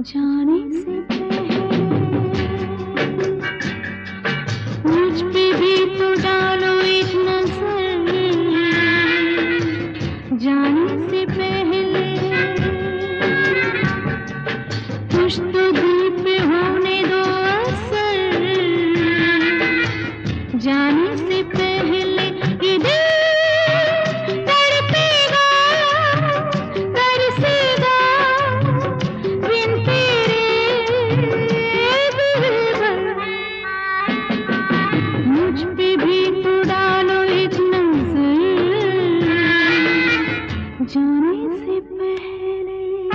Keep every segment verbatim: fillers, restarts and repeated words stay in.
जाने से पहले मुझ पे भी तो डालो एक नजर, जाने से पहले कुछ तो दिल पे होने दो असर, जाने से पहले ये दिल जाने से पहले।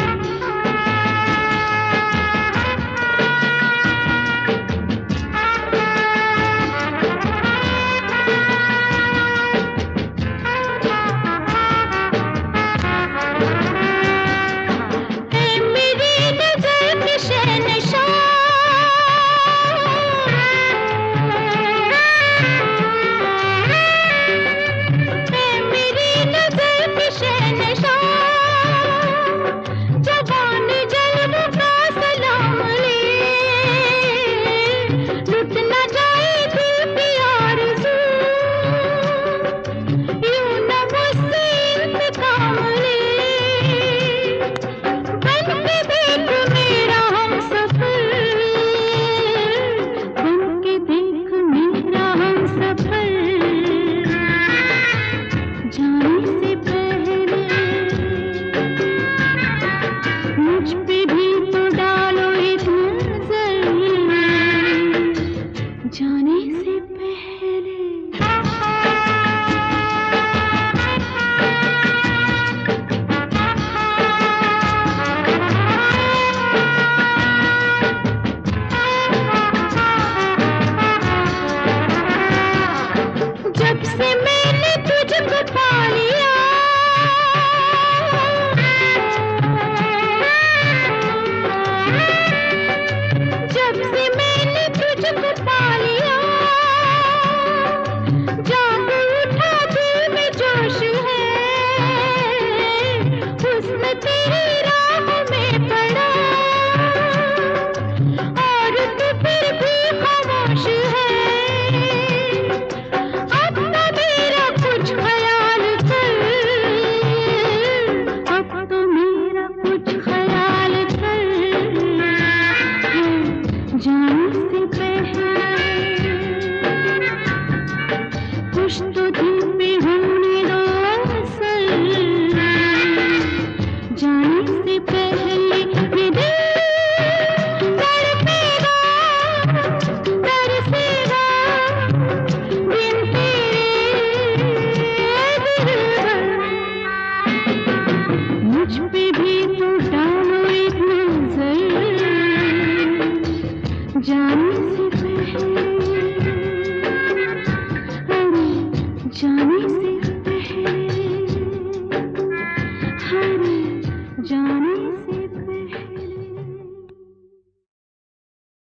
जाने से पहले जब से मैंने तुझको पा लिया, जब से मैंने तुझको पा लिया, जाग उठा दिल में जोश है, हुस्न तेरी राह में पड़ा।